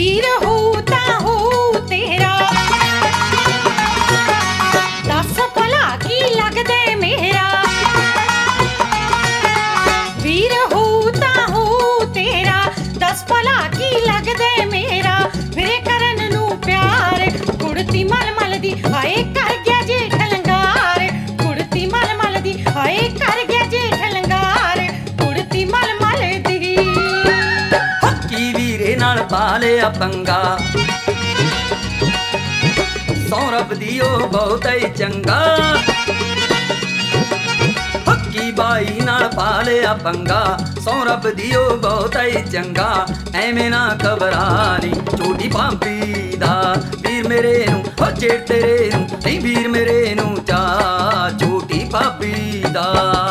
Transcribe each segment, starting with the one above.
ਵੀਰ ਹੋ ਤਾਂ ਹੋ ਤੇਰਾ, ਦੱਸ ਭਲਾ ਕੀ ਲੱਗਦੇ ਮੇਰਾ। ਵੀਰ ਹੋ ਤਾਂ ਹੋ ਤੇਰਾ, ਦੱਸ ਭਲਾ ਕੀ ਲੱਗਦੇ ਮੇਰਾ। ਮੇਰੇ ਕਰਨ ਨੂੰ ਪਿਆਰ ਕੁੜਤੀ ਮਲ ਮਲ ਦੀ, ਹਾਏ ਕਰ ਗਿਆ ਜੇਠ ਲੰਗਾਰ। ਕੁੜਤੀ ਮਲ ਮਲ ਦੀ, ਹਾਏ ਕਰ ਗਿਆ ਜੇਠ ਲੰਗਾਰ। ਕੁੜਤੀ ਮਲ ਮਲ ਦੀ। ਹੱਕੀ ਵੀਰੇ ਨਾਲ ਪਾ ਲਿਆ ਪੰਗਾ, ਸਹੁੰ ਰੱਬ ਦੀ ਉਹ ਬਹੁਤਾ ਹੀ ਚੰਗਾ। ਹੱਕੀ ਬਾਈ ਨਾਲ ਪਾ ਲਿਆ ਪੰਗਾ, ਸਹੁੰ ਰੱਬ ਦੀ ਉਹ ਬਹੁਤਾ ਹੀ ਚੰਗਾ। ਐਵੇਂ ਨਾ ਘਬਰਾ ਨੀ ਛੋਟੀ ਭਾਬੀ ਦਾ, ਵੀਰ ਮੇਰੇ ਨੂੰ ਹੋ ਜੇਠ ਤੇਰੇ ਨੂੰ ਨਹੀਂ, ਵੀਰ ਮੇਰੇ ਨੂੰ ਚਾ ਛੋਟੀ ਭਾਬੀ ਦਾ।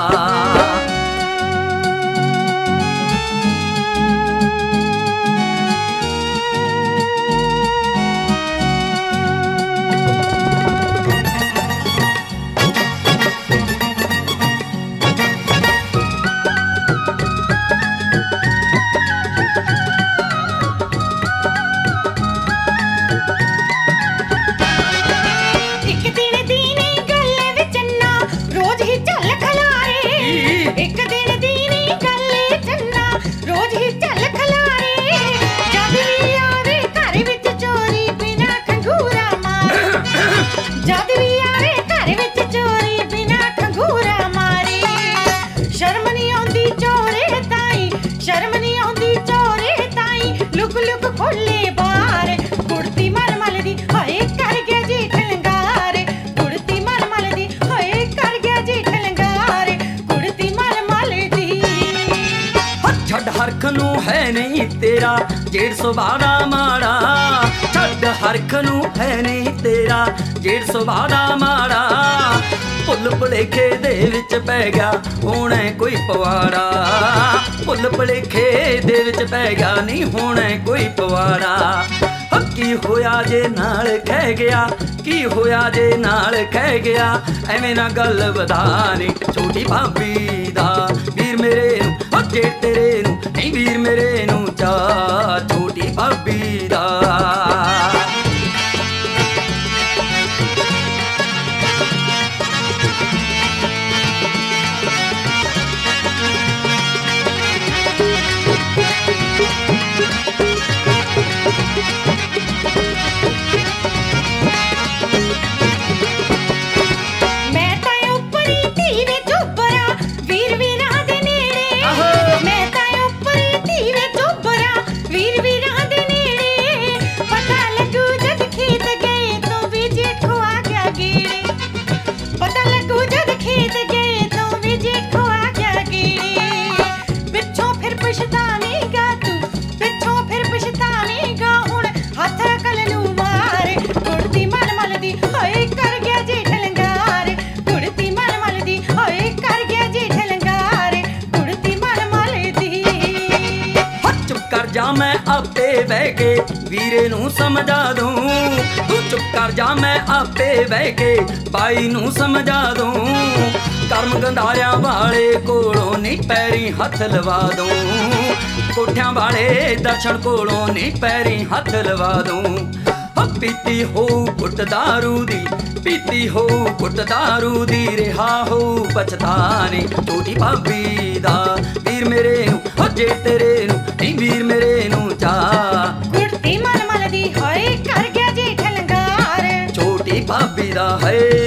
ਇੱਕ ਦਿਨ ਦੀ ਨੀ ਗੱਲ ਚੰਨਾ, ਰੋਜ਼ ਹੀ ਝੱਲ ਖਲਾਰੇ। ਜਦ ਵੀ ਆਵੇ ਘਰ ਵਿੱਚ ਚੋਰੀ ਬਿਨਾ ਖੰਗੂਰਾ ਮਾਰੇ। ਜਦ ਵੀ ਆਵੇ ਘਰ ਵਿੱਚ ਚੋਰੀ ਬਿਨਾ ਖੰਗੂਰਾ ਮਾਰੇ। ਸ਼ਰਮ ਨੀ ਆਉਂਦੀ ਚੋਰੇ ਤਾਈ, ਸ਼ਰਮ ਨੀ ਆਉਂਦੀ ਚੋਰੇ ਤਾਈ। ਲੁਕ ਲੁਕ ਖੋਲੇ ਬਾਹਰ, ਕੁੜਤੀ ਮਲ ਮਲ ਦੀ, ਹਾਏ ਕਰ ਗਿਆ ਜੇਠ ਲੰਗਾਰ। ਕੁੜਤੀ ਮਲ ਮਲ ਦੀ, ਹਾਏ ਕਰ ਗਿਆ ਜੇਠ ਲੰਗਾਰ। ਕੁੜਤੀ ਮਲ ਮਲ ਦੀ। ਛੱਡ ਹਰਖ ਨੂੰ ਹੈ ਨਹੀਂ ਤੇਰਾ ਜੇੜ ਸੁਭਾਅ ਦਾ ਮਾੜਾ। ਛੱਡ ਹਰਖ ਨੂੰ ਹੈ ਨਹੀਂ ਤੇਰਾ ਜੇੜ ਸੁਭਾਅ ਦਾ ਮਾੜਾ। ਭੁੱਲ ਭੁਲੇਖੇ ਦੇ ਵਿੱਚ ਪੈ ਗਿਆ ਹੋਣਾ ਕੋਈ ਪਵਾੜਾ। ਭੁੱਲ ਭੁਲੇਖੇ ਦੇ ਵਿੱਚ ਪੈ ਗਿਆ ਨਹੀਂ ਹੋਣਾ ਕੋਈ ਪਵਾੜਾ। ਕੀ ਹੋਇਆ ਜੇ ਨਾਲ ਖਹਿ ਗਿਆ, ਕੀ ਹੋਇਆ ਜੇ ਨਾਲ ਖਹਿ ਗਿਆ। ਐਵੇਂ ਨਾ ਗੱਲ ਵਧਾ ਨੀ ਛੋਟੀ ਭਾਬੀ ਦਾ, ਵੀਰ ਮੇਰੇ ਨੂੰ ਹੋ ਜੇਠ ਤੇਰੇ ਨੂੰ ਨਹੀਂ, ਵੀਰ ਮੇਰੇ ਨੂੰ ਚਾ ਛੋਟੀ ਭਾਬੀ ਦਾ। ਮੈਂ ਆਪੇ ਬਹਿ ਕੇ ਵੀਰੇ ਨੂੰ ਸਮਝਾ ਦੂੰ। ਤੂੰ ਚੁੱਪ ਕਰ ਜਾ ਮੈਂ ਆਪੇ ਬਹਿ ਕੇ ਬਾਈ ਨੂੰ ਸਮਝਾ ਦੂੰ। ਕਰਮ ਗੰਧਾਰਿਆਂ ਵਾਲੇ ਕੋਲੋਂ ਨਹੀਂ ਪੈਰੀ ਹੱਥ ਲਵਾ ਦੂੰ। ਕੋਠਿਆਂ ਵਾਲੇ ਦਰਸ਼ਨ ਕੋਲੋਂ ਨਹੀਂ ਪੈਰੀ ਹੱਥ ਲਵਾ ਦੂੰ। ਪੀਤੀ ਹੋ ਘੁੱਟ ਦਾਰੂ ਦੀ, ਪੀਤੀ ਹੋ ਘੁੱਟ ਦਾਰੂ ਦੀ, ਰਿਹਾ ਹੋ ਪਛਤਾਨੇ ਛੋਟੀ ਭਾਬੀ ਦਾ, ਵੀਰ ਮੇਰੇ ਨੂੰ ਹੋ ਜੇਠ ਤੇਰੇ ਨੂੰ ਨਹੀਂ, ਵੀਰ ਮੇਰੇ ਨੂੰ ਚਾ ਕੁੜਤੀ ਮਲ ਮਲ ਦੀ, ਹਾਏ ਕਰ ਗਿਆ ਜੇਠ ਲੰਗਾਰ। ਛੋਟੀ ਭਾਬੀ ਦਾ ਹੈ।